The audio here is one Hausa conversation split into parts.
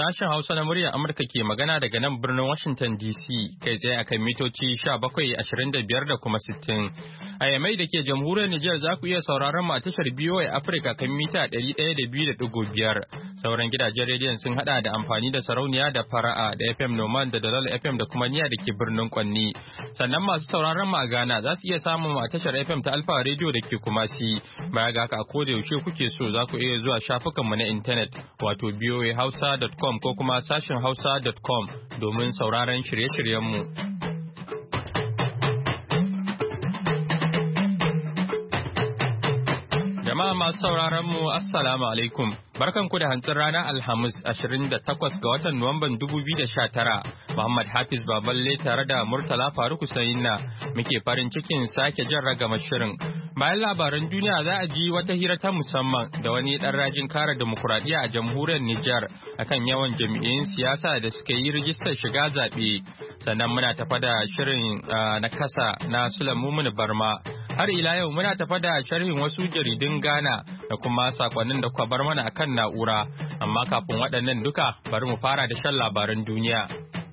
Sashen Hausa na muryar Amurka ke magana daga nan birnin Washington DC kai tsaye akan mitoci 1725 da kuma 60. A Yamai da ke jamhuriyar Nijar za ku iya sauraron mu a tashar BOA Africa kan mita 102.5. Sauran gidajen rediyon sun hada da amfani da sarauniya da fara'a da FM Noman da Dalal FM da kuma niya da ke birnin Kwanni. Sannan masu sauraron mu a Ghana za su iya samun mu a tashar FM ta Alfa Radio da ke Kumasi. Baya ga haka a koda yaushe kuke so za ku iya zuwa shafukanmu na intanet wato boahausa.com ko kuma sashin hausa.com domin sauraron shirye-shiryenmu. Jama'a masu sauraron mu Assalamu alaikum. Barkanku da hantsin ranar Alhamis 28 ga watan Nuwamban 2019. Muhammad Hafiz Baballe tare da Murtala Faruku Sayinna muke farin cikin sake jan ragama shirin. Bayan labaran duniya za a ji wata hira ta musamman da wani ɗan rajin kare demokuraɗiyya a jamhuriyar Nijar akan yawan jami'in siyasa da suka yi rijistar shiga zaɓe. Sannan muna tafa da shirin na kasa na Sulaimu Barma. Har ila yau muna tafa da sharhin wasu jaridun Ghana da kuma sakonnin da kuka bar mana akan na'ura. Amma kafin waɗannan duka bari mu fara da shan labaran duniya.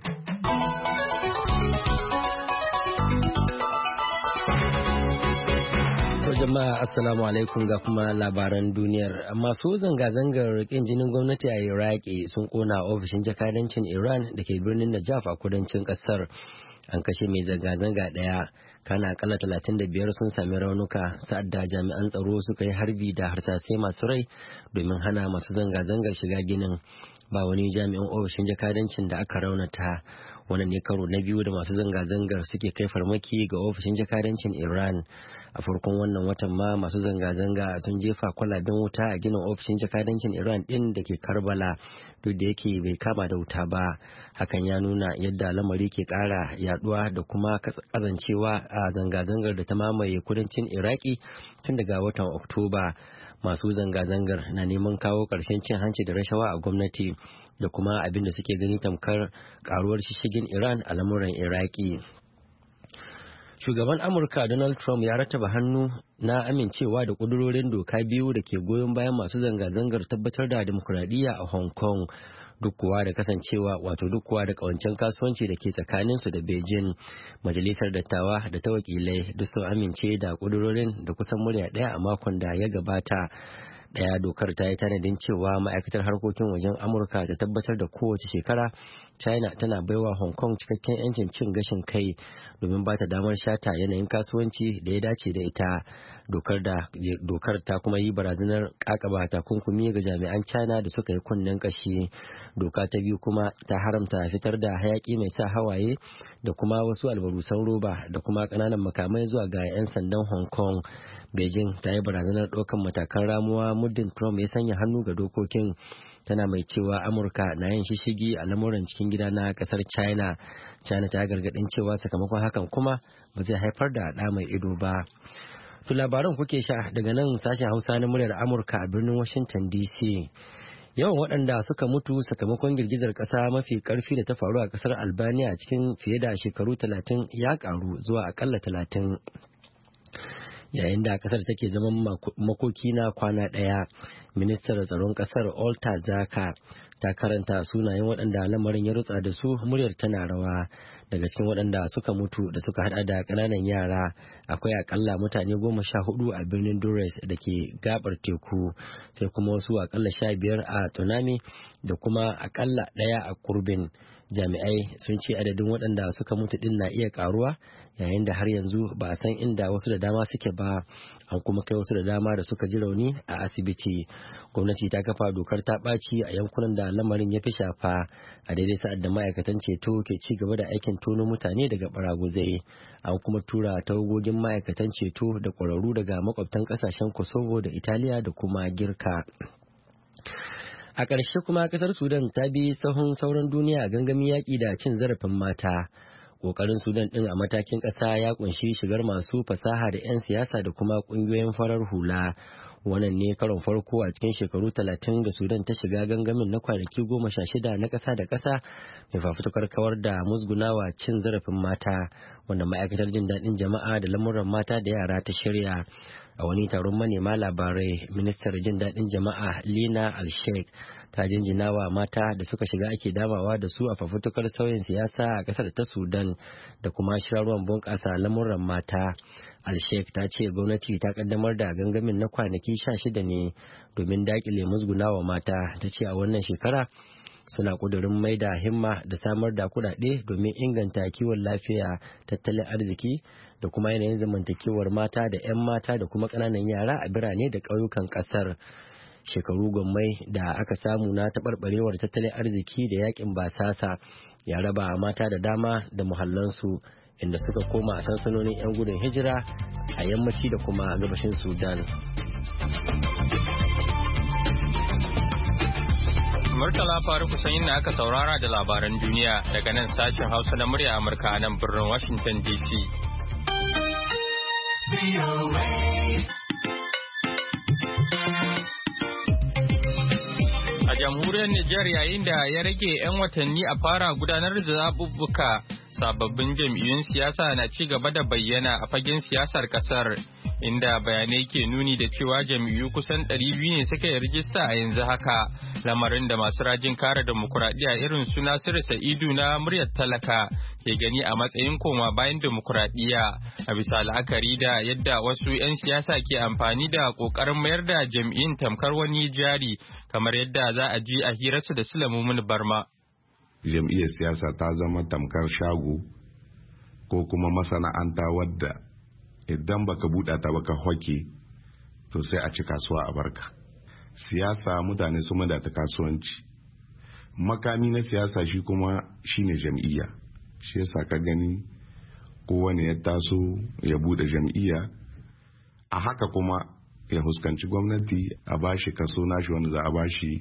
Jama'a assalamu alaikum ga kuma labaran duniyar. Masu zanga-zangar kin jinin gwamnati a Iraki sun kona ofishin jakadancin Iran da ke birnin Najaf a kudancin kasar. An kashe mai zanga-zanga ɗaya, kana akalla 35 sun sami raunuka sa'ad da jami'an tsaro suka yi harbi da harsasai masu rai domin hana masu zanga-zangar shiga ginin. Ba wani jami'in ofishin jakadancin da aka raunata. Wannan ne karo na biyu da masu zanga-zangar suke kai farmaki ga ofishin jakadancin Iran. A farkon wannan watan ma masu zanga-zanga sun jefa kwalaben wuta a ginin ofishin jakadancin Iran din da ke Karbala duk da yake bai kama da wuta ba. Hakan ya nuna yadda lamari ke kara yaduwa da kuma kazancewa a zanga-zangar da ta mamaye kudancin Iraki tun daga watan Oktoba. Masu zanga-zangar na neman kawo ƙarshen cin hanci da rashawa a gwamnati da kuma abin da suke gani tamkar karuwar shishigin Iran a lamuran Iraki. Shugaban Amurka Donald Trump ya rattaba hannu na amincewa da ƙudurorin doka biyu da ke goyon bayan masu zanga-zangar tabbatar da demokuraɗiyya a Hong Kong. Duk kuwa da kawancen kasuwanci da ke tsakaninsu da Beijing. Majalisar dattawa da ta wakilai duk sun amince da ƙudurorin da kusan murya ɗaya a makon da ya gabata. Ɗaya dokar ta yi tanadin cewa ma'aikatar harkokin wajen Amurka ta tabbatar da kowace shekara China tana baiwa Hong Kong cikakken 'yancin cin gashin kai domin ba ta damar shata yanayin kasuwanci da ya dace da ita. Dokar ta kuma yi barazanar kakaba takunkumi ga jami'an China da suka yi kunnen kashi. Doka ta biyu kuma ta haramta fitar da hayaki mai sa hawaye da kuma wasu albarusan roba da kuma ƙananan makamai zuwa ga 'yan sandan Hong Kong. Beijing ta yi barazanar ɗaukan matakan ramuwa muddin Trump ya sanya hannu ga dokokin, tana mai cewa Amurka na yin shishigi a lamuran cikin gida na ƙasar China. China ta gargaɗin cewa sakamakon hakan kuma ba zai haifar da ɗa mai ido ba. To labaran kuke sha daga nan sashen Hausa na muryar Amurka a birnin Washington DC. Yawan waɗanda suka mutu sakamakon girgizar ƙasa mafi ƙarfi da ta faru a ƙasar Albania cikin fiye da shekaru 30 ya ƙaru zuwa aƙalla 30. Yayin da kasar take zaman makoki na kwana ɗaya, ministar tsaron kasar Olta Zaka ta karanta sunayen waɗanda lamarin ya rutsa da su, muryar tana rawa. Daga cikin waɗanda suka mutu da suka hada da ƙananan yara akwai akalla mutane 14 a birnin Dures da ke gabar teku, sai kuma wasu akalla 15 a Tsunami da kuma akalla ɗaya a Kurbin. Jami'ai sun ce adadin waɗanda suka mutu ɗin na iya ƙaruwa, yayin da har yanzu ba a san inda wasu da dama suke ba. An kuma kai wasu da dama da suka ji rauni a asibiti. Gwamnati ta kafa dokar ta ɓaci a yankunan da lamarin ya fi shafa a daidai sa'ad da ma'aikatan ceto ke ci gaba da aikin tono mutane daga baraguzai. An kuma tura tawagogin ma'aikatan ceto da ƙwararru daga makwabtan ƙasashen Kosovo da Italiya da kuma Girka. A ƙarshe kuma ƙasar Sudan ta bi sahun sauran duniya a gangamin yaƙi da cin zarafin mata. Ƙoƙarin Sudan ɗin a matakin ƙasa ya ƙunshi shigar masu fasaha da 'yan siyasa da kuma ƙungiyoyin farar hula. Wannan ne karon farko a cikin shekaru 30 da Sudan ta shiga gangamin na kwanaki 16 na ƙasa da ƙasa mai fafutukar kawar da musgunawa cin zarafin mata, wanda ma'aikatar jin daɗin jama'a da lamuran mata da yara ta shirya. A wani taron manema labarai, ministar jin daɗin jama'a Lina Al-Sheikh ta jinjina wa mata da suka shiga ake damawa da su a fafutukar sauyin siyasa a ƙasar ta Sudan da kuma shirarwan bunƙasa lamuran mata. Al-Sheikh ta ce gwamnati ta kaddamar da gangamin na kwanaki 16 ne domin daƙile musgunawa mata. Ta ce a wannan shekara suna ƙudurin mai da himma da samar da kuɗaɗe domin inganta kiwon lafiya, tattalin arziki da kuma yanayin zamantakewar mata da 'yan mata da kuma ƙananan yara a birane da ƙauyukan ƙasar. Shekaru gwammai da aka samu na taɓarɓarewar tattalin arziki da yakin basasa ya raba mata da dama da muhallansu, inda suka koma a sansanonin 'yan gudun hijira a yammaci da kuma gabashin Sudan. Murtala Faruku sanyin na aka saurara da labaran duniya daga nan sashen Hausa na murya Amurka a nan birnin Washington DC. A jamhuriyar Nijar, yayin da ya rage 'yan watanni a fara gudanar da zaɓuɓɓuka, sababbin jam'iyyun siyasa na ci gaba da bayyana a fagen siyasar kasar, inda bayanai ke nuni da cewa jam'iyyu kusan 200 ne suka yi rijista a yanzu haka, lamarin da masu rajin kare demokuraɗiyya irin su Nasiru Sa'idu na muryar talaka ke gani a matsayin koma bayan demokuraɗiyya, a bisa la'akari da yadda wasu 'yan siyasa ke amfani da ƙoƙarin mayar da jam'iyyun tamkar wani jari, kamar yadda za a ji a hirarsu da Sulaiman Barma. Jam'iyyar siyasa ta zama tamkar shago ko kuma masana'anta wadda idan baka buɗa ta baka hoke to sai a ci kasuwa a barka. Siyasa mutane su mada ta kasuwanci, makami na siyasa shi kuma shine jam'iyya. Shi yasa ka gani kowane ya taso ya buɗe jam'iyya, a haka kuma ya huskanci gwamnati a bashi kaso nashi wanda za a bashi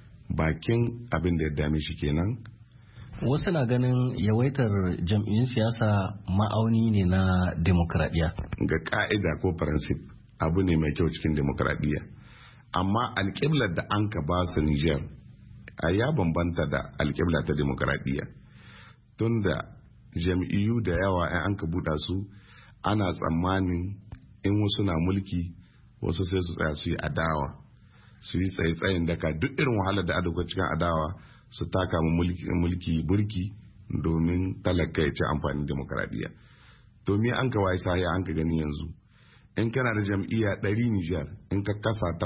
bakin abin da ya dame shi kenan. Wasu na ganin yawaitar jam'iyyun siyasa ma'auni ne na demokradiyya. Ga ka'ida ko faransif abu ne mai kyau cikin demokradiyya, amma alƙiblar da an ka ba su Nijar a ya bambanta da alƙibla ta demokradiyya, tunda jam'iyyu da yawa in an ka buɗa su ana tsammanin in wasu na mulki wasu sai su tsaya su yi adawa, su yi tsaye-tsayen daka duk irin wahalar da adaga cikin adawa su taka mulki burki domin talaka ya ci amfanin demokradiyya. To me an ka waye sahi an ka gani yanzu in kana da jam'iyya 100 Nijar in ka kasa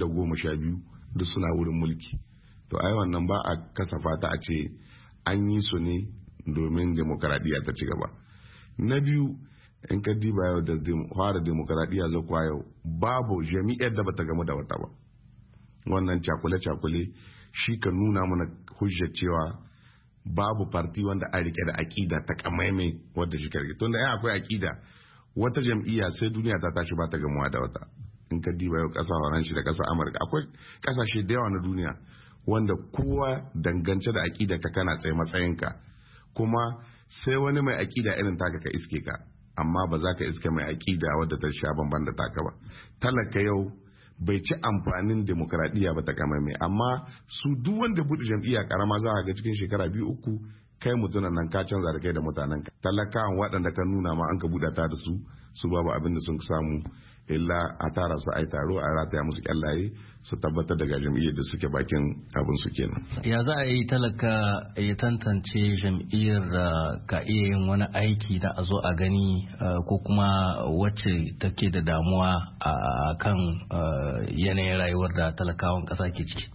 80 duk suna wurin mulki. To ai wannan ba a kasafa ta a ce an yi su ne domin demokradiyya ta ci gaba. Na biyu, in ka diba yau da fara demokradiyya zakwa yau babu jami'ar da bata gamu da wata ba. Wannan cakule-cakule shi ka nuna mana hujjar cewa babu farti wanda a rike da aƙida ta kamaimai wadda shi karge. Tunda ya akwai aƙida wata jam'iyya sai duniya ta tashi ba ta gamuwa da wata. In ka diba yau ƙasa Faransa da ƙasa Amurka akwai ƙasashe da yawa na duniya wanda kowa dangance da aƙida ka kana tsaye matsayinka, kuma sai wani mai aƙida irin taka ka iske ka, amma ba za ka iske mai aƙida wadda ta sha bamban da taka ba. Talaka yau bai ci amfanin demokradiyya ba ta kamaimai, amma su duk wanda buɗe jam'iyya karama za a ga cikin shekara 2-3 kai mutunan nan ka canza da kai da mutanen ka. Talakawan waɗanda ka nuna ma an ka buɗa ta da su babu abin da sun samu illa a tara su a yi taro a rataya musu kyallaye su tabbatar daga jam'iyyar da suke bakin abin su kenan. Ya za a yi talaka ya tantance jam'iyyar da ka iya yin wani aiki da a zo a gani ko kuma wacce take da damuwa a kan yanayin rayuwar da talakawan ƙasa ke ciki?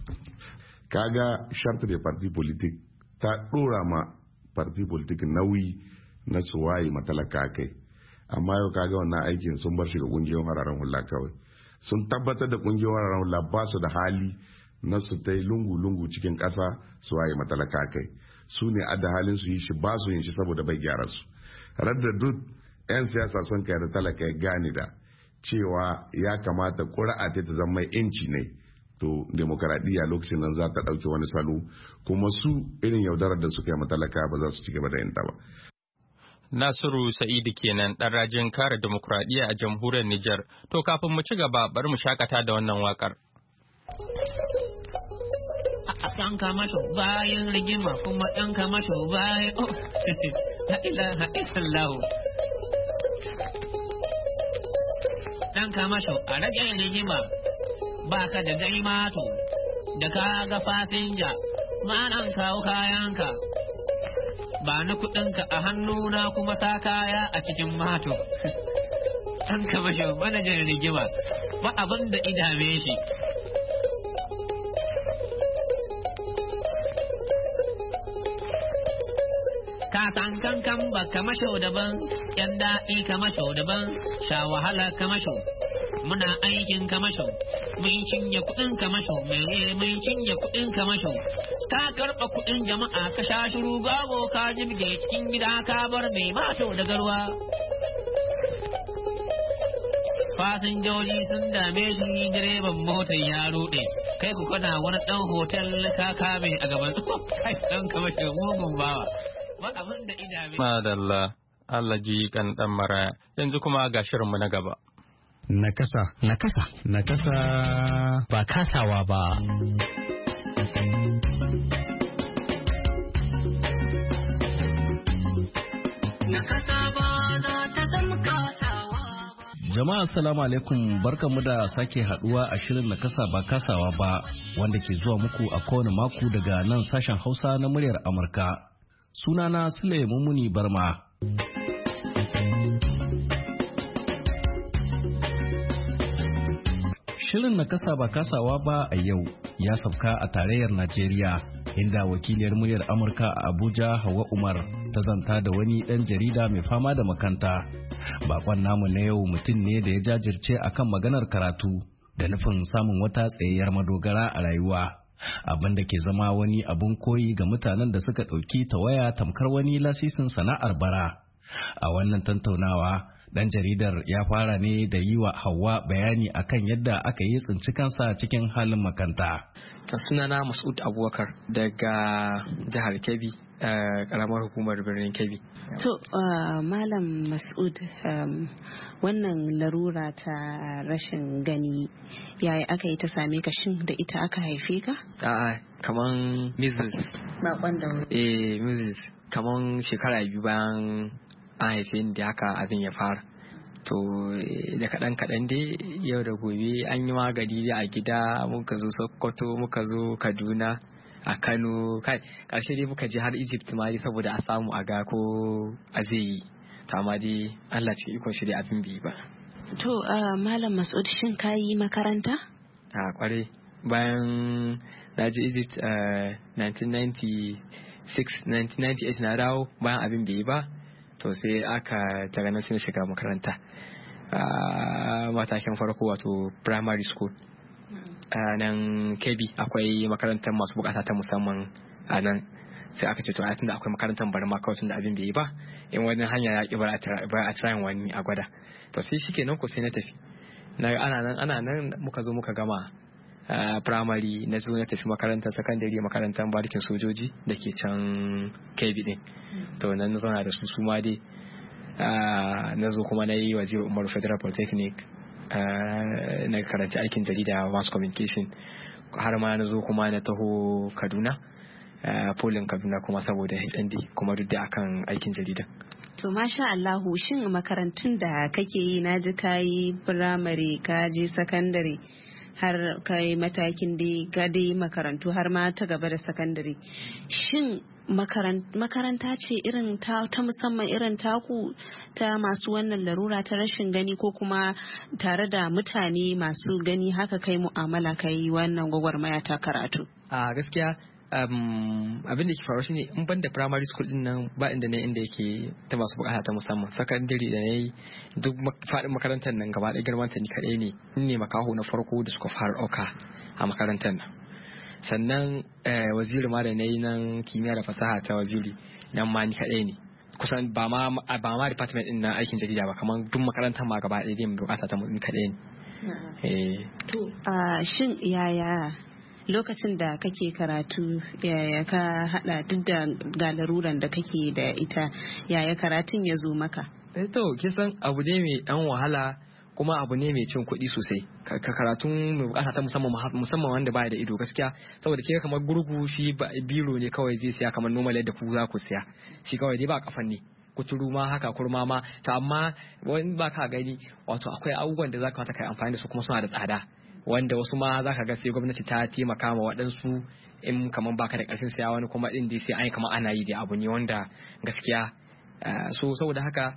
Kaga sharta da parti politik ta ɗora ma parti politik nauyi na su waye matalaka kai. Amma yau kaga wannan aikin sun bar shi ga kungiyoyin hararen hula kawai. Sun tabbatar da kungiyoyin hararen hula ba su da hali na su ta lungu-lungu cikin ƙasa su waye matalaka kai. Su ne adda halin su yi shi ba su yin shi saboda bai gyara su. Radda duk 'yan siyasa sun kai da talaka ya gane da cewa ya kamata ƙuri'a ta zama mai inci ne. To demokaradiyya lokacin nan za ta ɗauki wani salo, kuma su irin yaudarar da suka yi matalaka ba za su ci gaba da yin ta ba. Nasiru Sa'idu kenan ɗan rajin kare demokuraɗiyya a jamhuriyar Nijar. To kafin mu ci gaba bari mu shakata da wannan waƙar. Ɗan kamasho bayan rigima kuma ɗan kamasho bayan la ilaha illallah. Ɗan kamasho a rage rigima ba ka da gani mato da ka ga fasinja ma'anan kawo kayanka. Ba na kuɗinka a hannuna kuma sa kaya a cikin mato. Ɗan kamasho manajan rigima ba abin da idame shi. Ka san kankan ba kamasho daban, yan daɗi kamasho daban, sha wahala kamasho. Muna aikin kamasho, mun cinye kuɗin kamasho, mun cinye kuɗin kamasho. Ka karɓa kuɗin jama'a ka sha shiru gago ka jibge cikin gida ka bar mai mato da garwa. Fasinjoji sun dame shi direban motar ya ruɗe, kai ku kana wani ɗan hotel ka kame a gaban kai ɗan kamasho mugun bawa. Madalla, Allah ji kan ɗan maraya, yanzu kuma ga shirinmu na gaba. Nakasa. Nakasa. Nakasa. Ba kasawa ba. Jama'a assalamu alaikum, barkanmu da sake haduwa a shirin Nakasa ba kasawa ba wanda ke zuwa muku a kowane mako daga nan sashen Hausa na muryar Amurka. Sunana Sule Mumuni Barma. Shirin Nakasa ba kasawa ba a yau ya sauka a tarayyar Najeriya, inda wakiliyar muryar Amurka a Abuja Hauwa Umar ta zanta da wani ɗan jarida mai fama da makanta. Bakon namu na yau mutum ne da ya jajirce akan maganar karatu da nufin samun wata tsayayyar madogara a rayuwa. Abin da ke zama wani abun koyi ga mutanen da suka ɗauki tawaya tamkar wani lasisin sana'ar bara. A wannan tantaunawa, ɗan jaridar ya fara ne da yi wa Hauwa bayani akan yadda aka yi tsinci kansa cikin halin makanta. Sunana Mas'ud Abubakar daga jihar Kebbi, karamar hukumar birnin Kebbi. To, Malam Mas'ud, wannan larura ta rashin gani yaya aka yi ta same ka, shin da ita aka haife ka? A'a, kaman measles. Bakon da measles. Kaman shekara biyu bayan an haife ni da haka abin ya fara. To da kaɗan dai yau da gobe an yi magani a gida, muka zo Sokoto, muka zo Kaduna, a Kano, kai ƙarshe dai muka je har Egypt ma dai saboda a samu a ga ko a zai yi. To amma dai Allah cikin ikon shi dai abin bai ba. To Malam Mas'ud, shin ka yi makaranta? A kwarai, bayan na je Egypt 1998 na dawo bayan abin bai yi ba. To sai aka daga nan sai shiga makaranta matakin farko wato primary school nan Kebbi akwai makarantar masu bukata ta musamman a nan. Sai aka ce to a tunda akwai makarantar bari ma kawai tunda abin bai yi ba, in wani hanya ya ki bar a trying wani a gwada. To sai shikenan ko sai na tafi ana nan muka zo muka gama primary, na zo na tafi makarantar secondary, makarantar barikin sojoji da ke can Kebbi din. To nan na zauna da su ma dai na zo kuma na yi Waziri Umaru Federal Polytechnic, na karanci aikin jarida mass communication, har ma na zo kuma na taho Kaduna, polin Kaduna kuma saboda HND, kuma duk da akan aikin jarida. To masha Allahu, shin makarantun da kake yi, na ji ka yi firamare, ka je sakandare, har kai matakin da dai makarantu har ma ta gaba da sakandare. Shin makaranta ce irin ta musamman irin taku ta masu wannan larura ta rashin gani, ko kuma tare da mutane masu gani haka kai mu'amala kai wannan gwagwarmaya ta karatu? A gaskiya abin da ke faru shine in ban da primary school din nan ba inda ne inda yake ta masu bukata ta musamman. Secondary da na yi duk faɗin makarantar nan gaba ɗaya girmanta ni kaɗai ne, ni ne makaho na farko da suka fara ɗauka a makarantar nan. Sannan waziri ma da na yi nan kimiyya da fasaha ta waziri nan ma ni kaɗai ne, kusan ba ma department din na aikin jarida ba, kamar duk makarantar ma gaba ɗaya dai mai bukata ta ni kaɗai ne. To shin yaya lokacin da kake karatu yaya ka hada duk da galaruran da kake da ita, yaya karatun ya zo maka? To kisan abu ne mai dan wahala kuma abu ne mai cin kuɗi sosai ka karatun mai bukata ta musamman wanda baya da ido gaskiya, saboda ke kamar gurgu shi biro ne kawai zai siya kamar normal yadda ku za ku siya, shi kawai dai ba kafan ne, kuturu ma haka, kurma ma, ta amma wani ba ka gani wato akwai abubuwan da za ka kai amfani da su kuma suna da tsada, wanda wasu ma za ka ga sai gwamnati ta taimaka ma waɗansu in kamar baka da ƙarfin siya, wani kuma ɗin dai sai an yi kamar ana yi da abu ne wanda gaskiya so saboda haka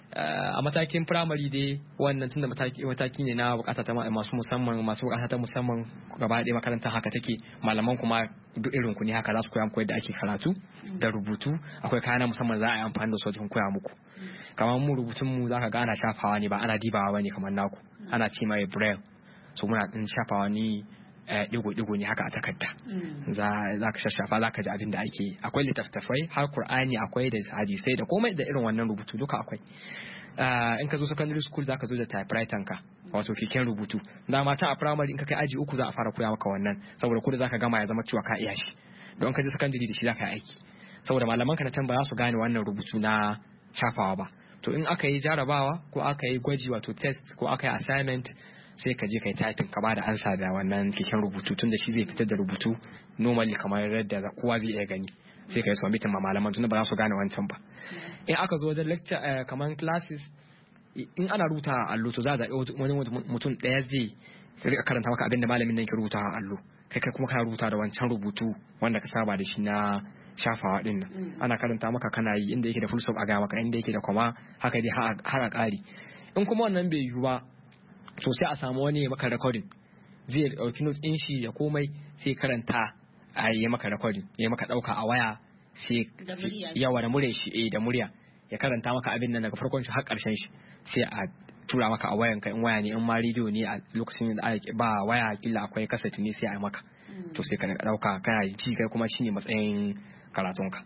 a matakin firamare dai wannan tunda mataki ne na bukata ta masu bukata ta musamman gaba ɗaya makarantar haka take, malaman kuma duk irin ku ne haka za su koya muku yadda ake karatu da rubutu, akwai kayan musamman za a yi amfani da su wajen koya muku, kamar mu rubutun mu zaka ga ana shafawa ne ba ana dibawa bane kamar naku, ana ce mai braille, so muna din shafawa ni digo ne haka a takarda, za ka shashafa za ka ji abin da ake, akwai littattafai har Qur'ani akwai da hadisai da komai da irin wannan rubutu duka akwai. In ka zo secondary school za ka zo da typewriter ka, wato keken rubutu, da mata a primary in ka kai aji 3 za a fara koya maka wannan, saboda ko da za ka gama ya zama cewa ka iya shi, don ka je secondary da shi za ka yi aiki, saboda malaman ka na can ba za su gane wannan rubutu na shafawa ba. To in aka yi jarabawa ko aka yi gwaji wato test ko aka yi assignment, sai ka je kai typing ka bada ansa da wannan keken rubutu, tunda shi zai fitar da rubutu normally kamar yadda kowa zai iya gani, sai ka yi submitting ma malaman tunda ba za su gane wancan ba. In aka zo wajen lecture kamar classes, in ana rubuta a allo to za a zaɓi wani mutum ɗaya zai rika karanta maka abin da malamin nan ke rubuta a allo, kai kuma kana rubuta da wancan rubutu wanda ka saba da shi na shafawa din nan, ana karanta maka kana yi inda yake da full stop a gaya maka, inda yake da kwama haka dai har a ƙari. In kuma wannan bai yiwu ba, to sai a samu wani ya maka recording, zai dauki note din shi ya komai sai karanta a yi maka recording, ya maka dauka a waya, sai yawa da murya shi da murya ya karanta maka abin nan daga farkon shi har karshen shi, sai a tura maka a wayan ka, in waya ne in ma radio ne a lokacin da ba waya kila akwai cassette ne sai a yi maka, to sai ka dauka kana ji kai kuma shine matsayin karatunka.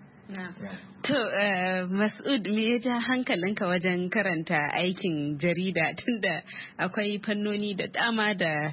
To Mas'ud, me ya ja hankalinka wajen karanta aikin jarida, tunda akwai fannoni da dama da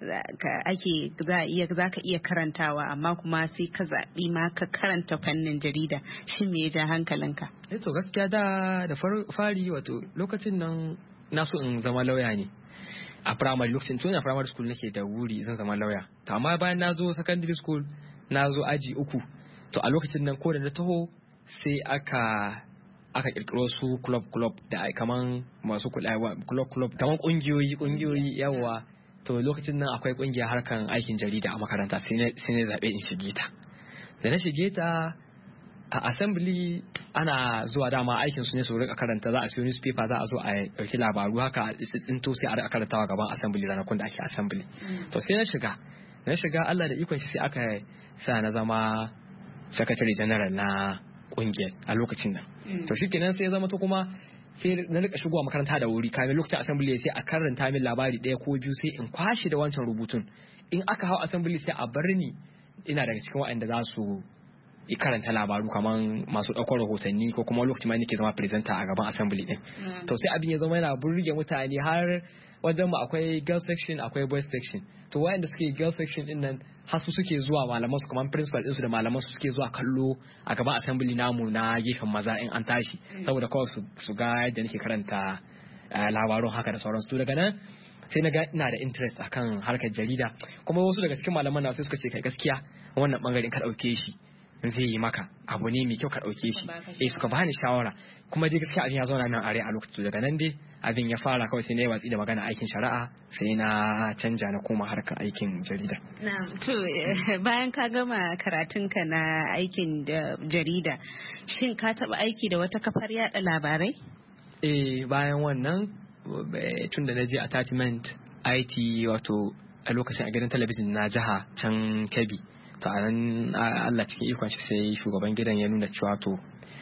za ka iya karantawa, amma kuma sai ka zaɓi ma ka karanta fannin jarida, shi me ya ja hankalinka? To gaskiya da fari wato lokacin nan na so in zama lauya ne a primary, lokacin tun a primary school nake da wuri zan zama lauya, to amma bayan na zo secondary school na zo aji 3, to a lokacin nan ko da na taho sai aka kirkiro su club da kaman masu club kaman kungiyoyi yawa, to lokacin nan akwai kungiya harkan aikin jarida a makaranta, sai ne zabe in shige ta. Da na shige ta a assembly ana zuwa dama aikin su ne su rika karanta, za a siyo newspaper, za a zo a dauki labaru haka a tsinto sai a rika karantawa gaban assembly ranakun da ake assembly. To sai na shiga Allah da ikon shi sai aka sa na zama secretary general na kungiyar a lokacin nan. To shikenan sai ya zama to kuma sai na rika shigowa makaranta da wuri, kamin lokacin assembly sai a karanta min labari ɗaya ko biyu sai in kwashi da wancan rubutun, in aka hau assembly sai a bar ni ina daga cikin waɗanda za su karanta labaru kaman masu ɗaukar rahotanni, ko kuma lokacin ma nake zama presenter a gaban assembly din. To sai abin ya zama yana burge mutane, har wajen mu akwai girl section akwai boys section, to wayanda suke girl section din nan har su suke zuwa malaman su kaman principal din su da malaman su suke zuwa kallo a gaban assembly namu na gefen maza in an tashi, saboda kawai su ga yadda nake karanta labarun haka da sauransu. To daga nan sai na ga ina da interest akan harkar jarida, kuma wasu daga cikin malaman na sai suka ce kai gaskiya wannan bangaren ka dauke shi zai yi maka abu ne mai kyau ka dauke shi, suka bani shawara, kuma dai gaskiya abin ya zauna min a rai a lokacin. Daga nan dai abin ya fara kawai sai na yi watsi da magana aikin shari'a, sai na canja na koma harkar aikin jarida. To bayan ka gama karatunka na aikin jarida, shin ka taba aiki da wata kafar yada labarai? Bayan wannan tun da na je attachment IT wato a lokacin a gidan talabijin na jiha can Kebbi, to a nan Allah cikin ikon shi sai shugaban gidan ya nuna cewa to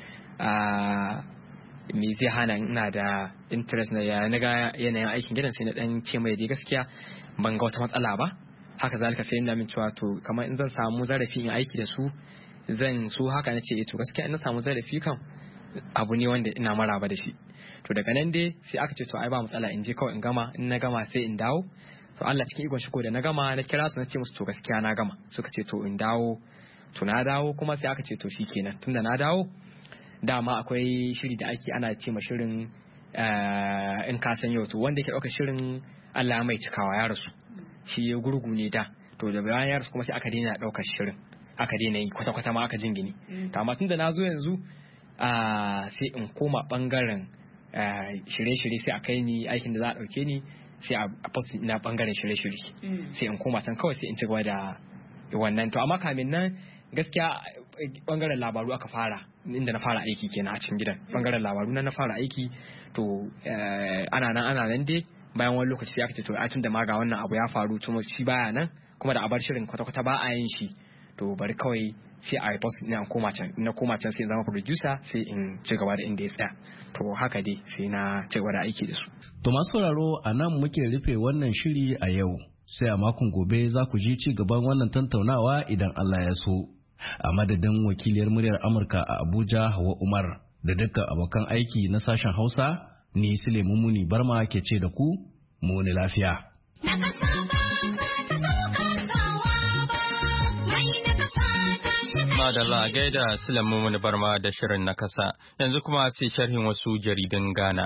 me zai hana ina da interest na ga yanayin aikin gidan, sai na dan ce mai dai gaskiya ban ga wata matsala ba. Haka zalika sai ina min cewa to kamar in zan samu zarafi in aiki da su zan so, haka na ce to gaskiya in na samu zarafi kan abu ne wanda ina maraba da shi. To daga nan dai sai aka ce to ai ba matsala in je kawai in gama, in na gama sai in dawo. to Allah cikin ikon shi ko da na gama na kira su na ce musu to gaskiya na gama suka ce to in dawo to na dawo kuma sai aka ce to shikenan tunda na dawo dama akwai shiri da ake ana ce ma shirin in ka san yau to wanda yake ɗauka shirin Allah mai cikawa ya rasu shi ya gurgu ne da to da bayan ya rasu kuma sai aka daina ɗaukar shirin aka daina yi kwata-kwata ma aka jingine to amma tunda na zo yanzu sai in koma bangaren shirye-shirye sai a kai ni aikin da za a ɗauke ni sai a post na bangaren shirye-shirye sai in koma can kawai sai in ci gaba da wannan to amma kamin nan gaskiya bangaren labaru aka fara inda na fara aiki kenan a cikin gidan bangaren labaru na fara aiki to ana nan dai bayan wani lokaci sai aka ce to a tun da ma ga wannan abu ya faru tuma shi baya nan kuma da a bar shirin kwata-kwata ba a yin shi to bari kawai sai a post na koma can sai in zama producer sai in ci gaba da inda ya tsaya to haka dai sai na ci gaba da aiki da su. To masu sauraro a nan muke rufe wannan shiri a yau sai a makon gobe za ku ji ci gaban wannan tattaunawa idan Allah ya so. A madadin wakiliyar muryar Amurka a Abuja Hawa Umar da dukkan abokan aiki na sashen Hausa ni Suleiman Muni Barma ke ce da ku mu ni lafiya. Madalla gaida Suleiman Muni Barma da shirin na kasa yanzu kuma sai sharhin wasu jaridun Ghana.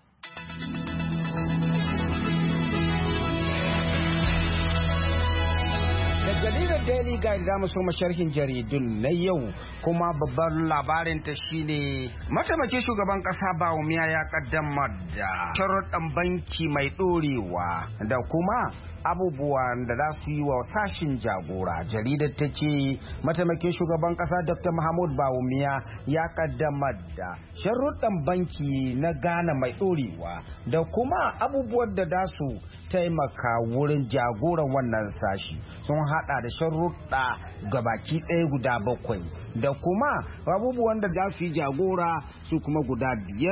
Jaridar Daily Guide za mu so sharhin jaridun na yau kuma babban labarin ta shine mataimakin shugaban kasa Bawumia ya kaddamar da sharuɗan banki mai ɗorewa da kuma abubuwan da za su yi wa sashin jagora. Jaridar ta ce mataimakin shugaban kasa Dr. Mahmud Bawumia ya kaddamar da sharuɗan banki na Ghana mai ɗorewa da kuma abubuwan da za su taimaka wurin jagoran wannan sashi sun hada da sharuɗa gabaki ɗaya guda 7 da kuma abubuwan da za su yi jagora su kuma guda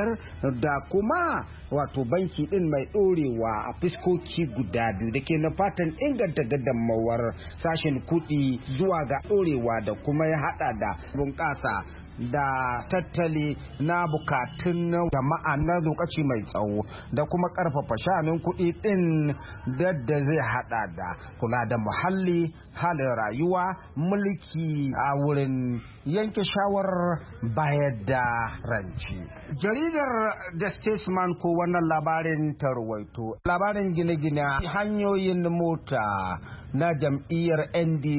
5 da kuma wato banki din mai ɗorewa a fiskoki guda 2 da ke na fatan inganta gadammawar sashen kuɗi zuwa ga ɗorewa da kuma ya hada da bunƙasa da tattali na bukatun jama'a na lokaci mai tsawo da kuma karfafa sha'anin kuɗi ɗin da zai hada da kula da muhalli, halin rayuwa, mulki a wurin yanke shawarar bayar da ranci. Jaridar The Statesman ko wannan labarin tarwaito labarin gine-gine hanyoyin mota na jam'iyyar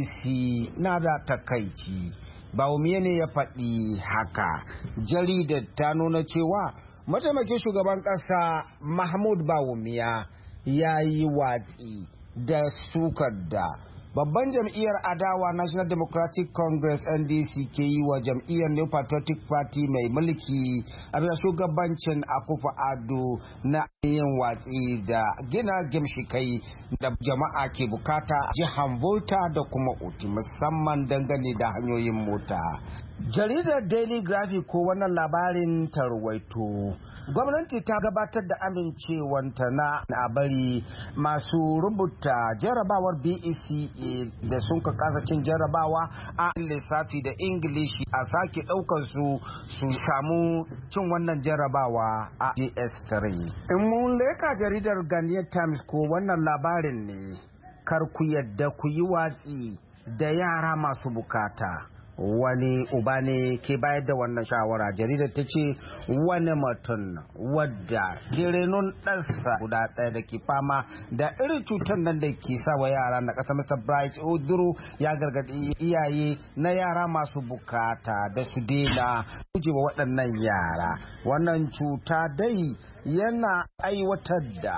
NDC na da takaici. Bawumia ne ya faɗi haka. Jaridar ta nuna cewa mataimakin shugaban ƙasa Mahmud Bawumia ya yi watsi da sukar da babban jam'iyyar adawa National Democratic Congress NDC ke yi wa jam'iyyar New Patriotic Party mai mulki a bisa shugabancin Akufo-Addo na yin watsi da gina gimshikai da jama'a ke bukata jihar Volta da kuma Uti musamman dangane da hanyoyin mota. Jaridar Daily Graphic ko wannan labarin tarwaito gwamnati ta gabatar da amincewanta na bari masu rubuta jarabawar BECA da sun ka kasa cin jarabawa a lissafi da Ingilishi a sake daukar su samu cin wannan jarabawa a JS3. In mun leka jaridar Ghanaian Times ko wannan labarin ne kar ku yadda ku yi watsi da yara masu bukata. Wani uba ne ke bayar da wannan shawara. Jaridar ta ce wani mutum wadda girenon ɗansa guda ɗaya da ke fama da irin cutar nan da ke sa wa yara na ƙasa Mr. Bright Oduro ya gargaɗi iyaye na yara masu bukata da su daina gujewa waɗannan yara. Wannan cuta dai yana aiwatar da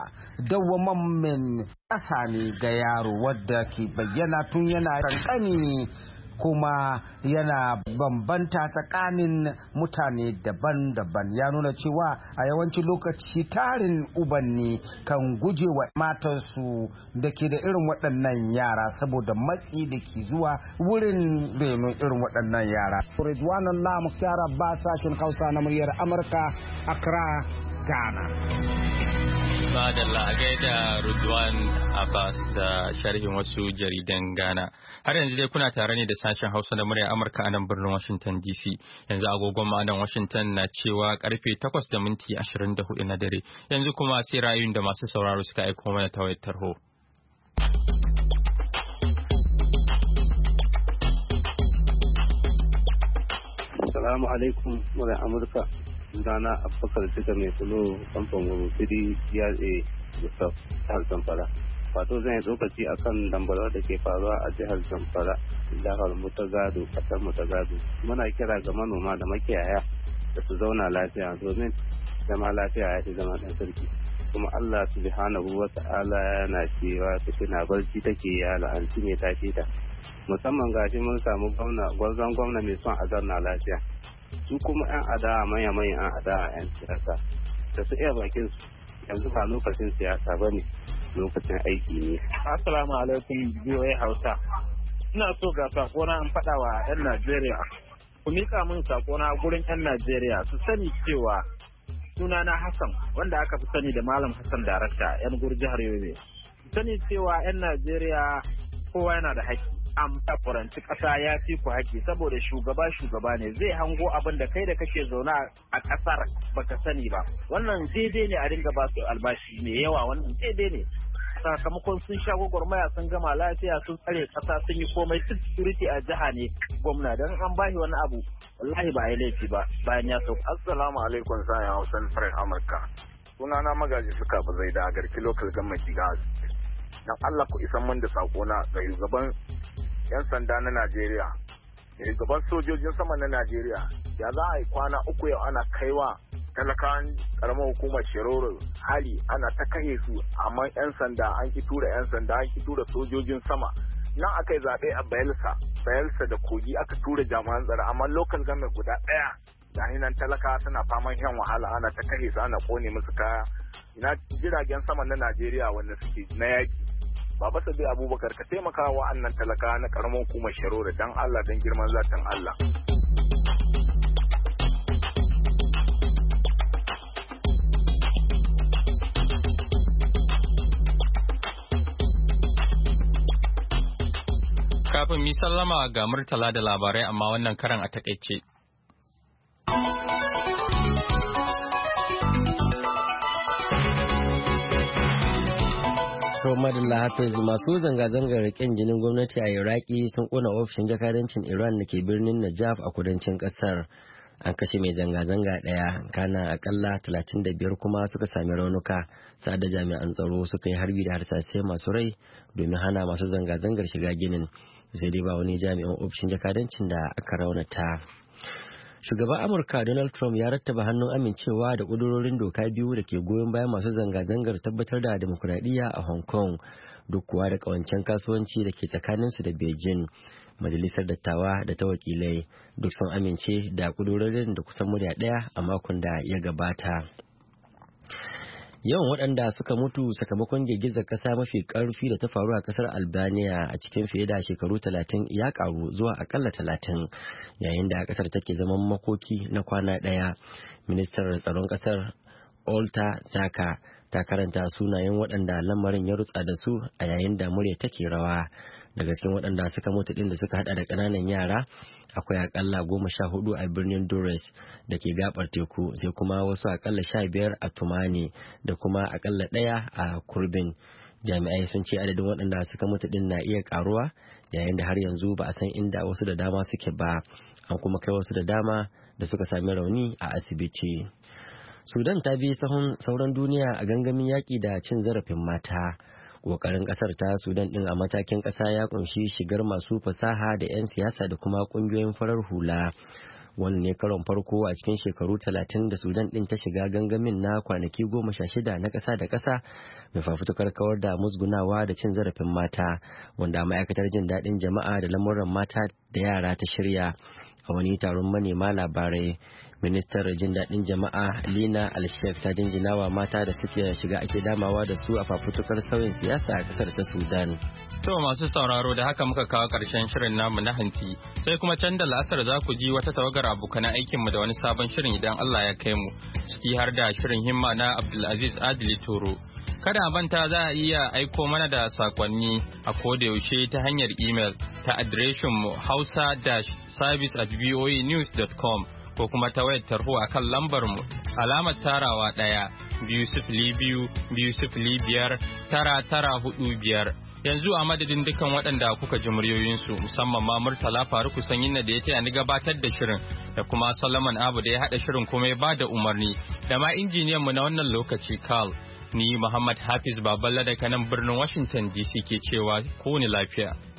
dawwamammen ƙasa ne ga yaro wadda ke bayyana tun yana kankani kuma yana bambanta tsakanin mutane daban-daban. Ya nuna cewa a yawancin lokaci tarin ubanni kan guje wa matansu da ke da irin waɗannan yara saboda matsi da ke zuwa wurin renon irin waɗannan yara. Ridwan Allah Mukhtar Abbas, sashen Hausa na muryar Amurka, Accra, Ghana. Madalla a gaida Ridwan Abbas da sharhin wasu jaridan Ghana. Har yanzu dai kuna tare ne da sashen Hausa da muryar Amurka a nan birnin Washington DC. Yanzu agogon ma'adan Washington na cewa karfe 8:24 na dare. Yanzu kuma sai ra'ayoyin da masu sauraro suka aiko mana ta wayar tarho. Salamu alaikum murai Amurka. Sunana Abubakar Sika mai fulo kamfan Guru Sidi CRA Gustaf jihar Zamfara. Wato zan yi tsokaci akan dambarwa da ke faruwa a jihar Zamfara, jihar Mutagado, kasar Mutagado. Muna kira ga manoma da makiyaya da su zauna lafiya domin zama lafiya ya fi zama ɗan sarki. Kuma Allah subhanahu wa ta'ala yana cewa fitina barci take ya la'anci ne ta ta. Musamman gashi mun samu gwarzon gwamna mai son a zauna lafiya. Su kuma 'yan adawa manya-manyan 'yan adawa 'yan siyasa da su iya bakin su yanzu ba lokacin siyasa ba ne, lokacin aiki ne. Assalamu alaikum BOA Hausa. Ina so ga sakona an faɗa wa 'yan Najeriya. Ku miƙa min sakona gurin 'yan Najeriya su sani cewa sunana Hassan wanda aka fi sani da Malam Hassan Darakta 'yan gur jihar Yobe. Su sani cewa 'yan Najeriya kowa yana da haƙƙi. Amma faranci ƙasa ya fi ku haƙƙi saboda shugaba ne zai hango abin da kai da kake zaune a ƙasar baka sani ba. Wannan daidai ne a dinga ba su albashi mai yawa, wannan daidai ne. Sakamakon sun sha gwagwarmaya sun gama lafiya sun tsare ƙasa sun yi komai, duk security a jiha ne gwamna don an bashi wani abu wallahi ba ya laifi ba bayan ya sauka. Assalamu alaikum sayan Hausan Farin Amurka. Sunana Magaji Suka ba zai da garki local government gas. Dan Allah ku isan mun da sakona ga shugaban 'yan sanda na Najeriya, shugaban sojojin sama na Najeriya. Ya za a yi kwana uku yau ana kaiwa talakawan karamar hukumar Shiroro hali ana ta kashe su, amma 'yan sanda an ki tura 'yan sanda an ki tura sojojin sama. Nan aka yi zaɓe a Bayelsa da Kogi aka tura jami'an tsaro, amma local government guda ɗaya da nan talaka suna faman yan wahala ana ta kashe su ana kone musu kaya. Ina jiragen sama na Najeriya wanda suke na yaki. Baba Sabi Abubakar ka taimaka wa annan talaka na karamar hukumar Shiroro dan Allah dan girman zatin Allah. Kafin mi sallama ga Murtala da labarai amma wannan karan a takaice. Madalla Hafiz, masu zanga-zangar ƙin jinin gwamnati a Iraki sun ƙona ofishin jakadancin Iran da ke birnin Najaf a kudancin ƙasar. An kashe mai zanga-zanga ɗaya, kana akalla 35 kuma suka sami raunuka, sa'ad da jami'an tsaro suka yi harbi da harsasai masu rai domin hana masu zanga-zangar shiga ginin. Sai dai ba wani jami'an ofishin jakadancin da aka raunata. Shugaban Amurka Donald Trump ya rattaba hannun amincewa da ƙudurorin doka biyu da ke goyon bayan masu zanga-zangar tabbatar da demokuraɗiyya a Hong Kong, duk kuwa da ƙawancen kasuwanci da ke tsakaninsu da Beijing. Majalisar Dattawa da ta wakilai duk sun amince da ƙudurorin da kusan murya ɗaya a makon da ya gabata. Yawan waɗanda suka mutu sakamakon girgizar ƙasa mafi ƙarfi da ta faru a ƙasar Albania a cikin fiye da shekaru 30 ya ƙaru zuwa akalla 30, yayin da ƙasar take zaman makoki na kwana ɗaya. Ministar tsaron ƙasar Olta Zaka ta karanta sunayen waɗanda lamarin ya rutsa da su a yayin da murya take rawa. Daga cikin waɗanda suka mutu ɗin da suka hada da ƙananan yara akwai akalla 14 a birnin Dores da ke gabar teku, sai kuma wasu akalla 15 a Tumani da kuma akalla 1 a Kurbin. Jami'ai sun ce adadin waɗanda suka mutu ɗin na iya ƙaruwa, yayin da har yanzu ba a san inda wasu da dama suke ba, an kuma kai wasu da dama da suka sami rauni a asibiti. Sudan ta bi sahun sauran duniya a gangamin yaƙi da cin zarafin mata. Ƙoƙarin ƙasar ta Sudan ɗin a matakin ƙasa ya ƙunshi shigar masu fasaha da 'yan siyasa da kuma ƙungiyoyin farar hula. Wannan ne karon farko a cikin shekaru 30 da Sudan ɗin ta shiga gangamin na kwanaki 16 na ƙasa da ƙasa mai fafutukar kawar da musgunawa da cin zarafin mata, wanda ma'aikatar jin daɗin jama'a da lamuran mata da yara ta shirya. A wani taron manema labarai, ministar jin daɗin jama'a Lina Alshek ta jinjina wa mata da suke shiga ake damawa da su a fafutukar sauyin siyasa a ƙasar ta Sudan. To masu sauraro da haka muka kawo ƙarshen shirin namu na hantsi, sai kuma can da la'asar za ku ji wata tawagar abokan aikinmu da wani sabon shirin idan Allah ya kai mu, ciki har da shirin himma na Abdulaziz Adili Toro. Kada a manta za a iya aiko mana da sakonni a kodayaushe ta hanyar imel ta adireshinmu hausa-service@voanews.com ko kuma ta wayar tarho a kan lambarmu alamar tarawa 1-202-205-9945. Yanzu a madadin dukkan waɗanda kuka ji muryoyinsu musamman ma Murtala Faruku Sanyin da ya taya ni gabatar da shirin da kuma Solomon Abu da ya haɗa shirin kuma ya bada umarni da ma injiniyanmu na wannan lokaci Carl. Ni Muhammad Hafiz Baballa daga nan birnin Washington DC ke cewa ko ni lafiya.